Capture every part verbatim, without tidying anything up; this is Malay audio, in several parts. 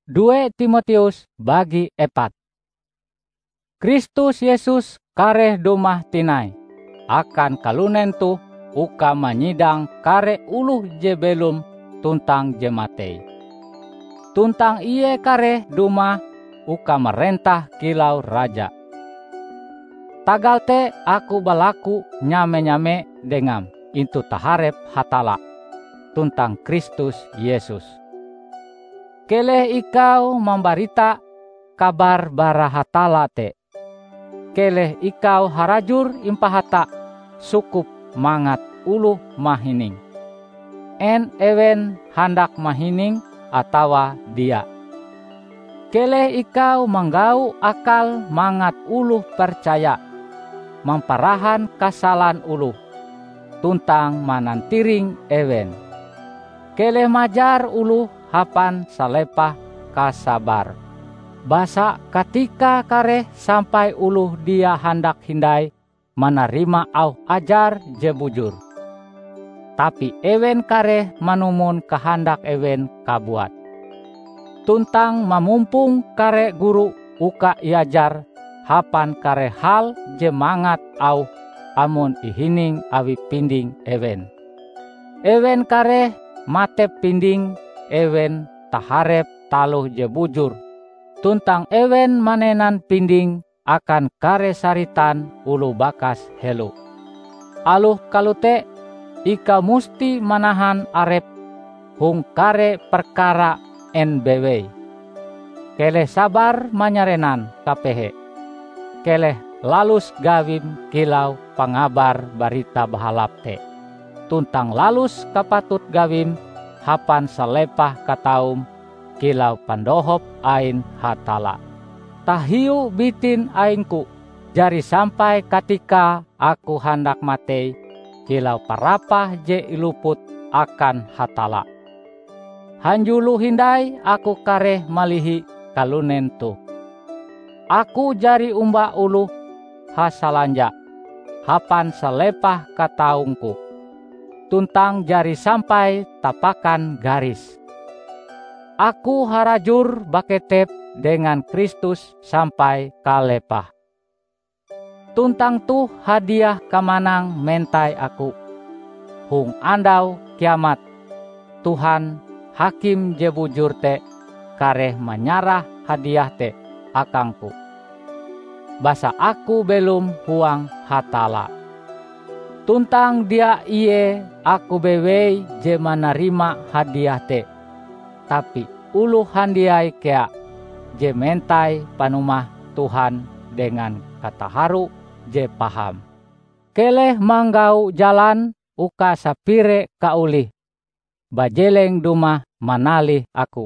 dua Timotius bagi epat. Kristus Yesus kareh dumah tinai, akan kalunen tuh uka manyidang kare uluh je belum tuntang je matei. Tuntang iye kare dumah uka merentah kilau raja. Tagal te aku balaku nyame-nyame dengam intu taharep hatala tuntang Kristus Yesus. Keleh ikau membarita kabar bara hatala te. Keleh ikau harajur impahata sukup mangat uluh mahining. En ewen handak mahining atawa dia. Keleh ikau manggau akal mangat uluh percaya. Mamparahan kasalan uluh. Tuntang manantiring ewen. Keleh majar uluh hapan salepah kasabar. Basa ketika kareh sampai uluh dia hendak hindai menerima au ajar je bujur. Tapi ewen kareh manumun kehendak ewen kabuat. Tuntang mamumpung kare guru uka iajar hapan kare hal je mangat au amun ihining awi pinding ewen. Ewen kareh matep pinding ewen taharep taluh je bujur. Tuntang ewen manenan pinding akan kare saritan ulu bakas helu. Aluh kalute ika musti manahan arep hung kare perkara N B W. Keleh sabar manyarenan kapehe. Keleh lalus gawim kilau pangabar barita bahalap te. Tuntang lalus kapatut gawim hapan salepah kataum kilau pandohop ain hatala. Tahiu bitin aingku, jari sampai ketika aku hendak matei, kilau parapah je iluput akan hatala. Hanjulu hindai aku kareh malihi kalunen tu. Aku jari umba uluh hasalanja, hapan salepah kataungku. Tuntang jari sampai tapakan garis. Aku harajur baketep dengan Kristus sampai kalepah. Tuntang tuh hadiah kamanang mentai aku. Hung andau kiamat. Tuhan hakim je bujur te kareh menyarah hadiah te akangku. Basa aku belum huang hatala. Tuntang dia iye aku bewei je menerima hadiah te. Tapi ulu handiai kea je mentai panumah Tuhan dengan kata haru je paham. Keleh manggau jalan uka sapire kaulih. Bajeleng dumah manalih aku.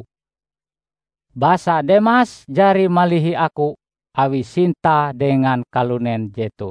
Basa Demas jari malihi aku awi sinta dengan kalunen jetu.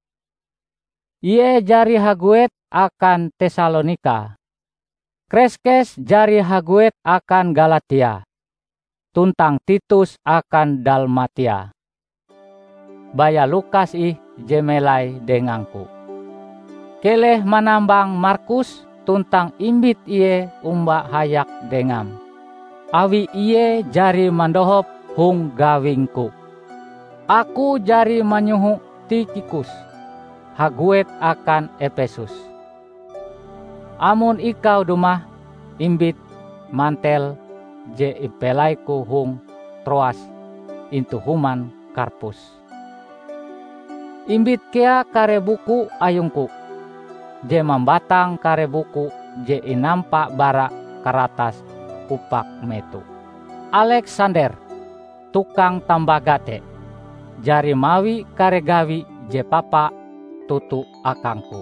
Ie jari haguet akan Tesalonika. Kreskes jari haguet akan Galatia. Tuntang Titus akan Dalmatia. Baya Lukas ih jemelai dengangku. Keleh manambang Markus tuntang imbit iye umba hayak dengam. Awi iye jari mandohop hung gawingku. Aku jari manyuhu Tikikus. Haguet akan Efesus. Amun ikau dumah imbit mantel je ipelaiku hung Troas intu human Karpus. Imbit kea kare buku ayungku. Je membatang kare buku je inampak bara karatas upak metu. Alexander tukang tambagate. Jari mawi kare gawi je papa tutu akangku.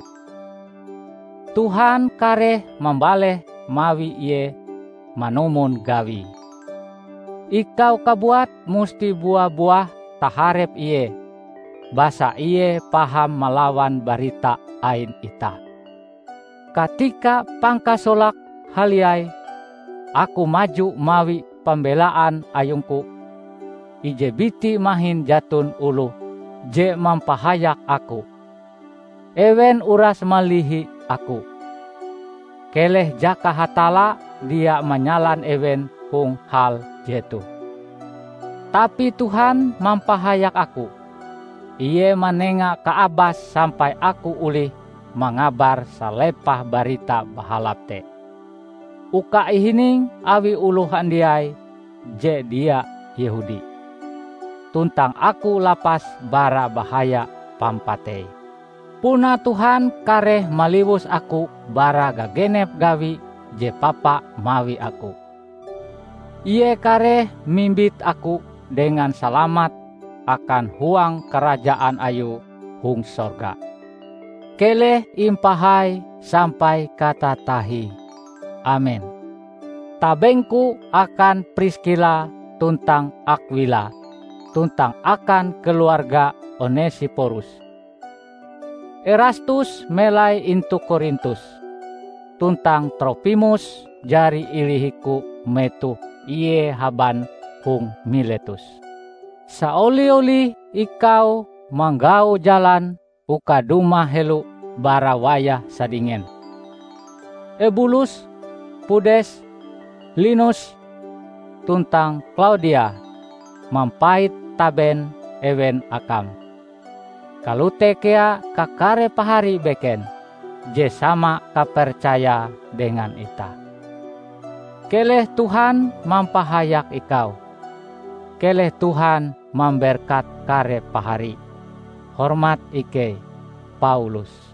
Tuhan kareh membaleh mawi iye manumun gawi. Ikau kabuat musti buah-buah taharep iye. Basa iye paham melawan barita ain ita. Ketika pangkasolak haliai, aku maju mawi pembelaan ayungku. Ije biti mahin jatun ulu, je mampahayak aku. Ewen uras malihi aku. Keleh jaka hatala dia menyalan ewen hung hal jetu. Tapi Tuhan mampahayak aku. Ia manenga ka abas sampai aku ulih mangabar salepah barita bahalap te. Uka ihining awi uluh handiai je dia Yehudi. Tuntang aku lapas bara bahaya pampatei. Puna Tuhan kareh maliwus aku bara gagenep gawi je papa mawi aku. Ie kareh mimbit aku dengan selamat akan huang kerajaan ayu hung sorga. Keleh impahai sampai kata tahi. Amin. Tabengku akan Priskila tuntang Akwila, tuntang akan keluarga Onesiporus. Erastus melai intu Korintus, tuntang Tropimus jari ilihiku metu iye haban hung Miletus. Saoli-oli ikau manggau jalan uka duma helu bara wayah sadingen. Ebulus, Pudes, Linus, tuntang Claudia mampait taben ewen akam. Kalute kea kakare pahari beken, je sama kapercaya dengan ita. Keleh Tuhan mampahayak ikau. Keleh Tuhan memberkat kare pahari. Hormat Ike Paulus.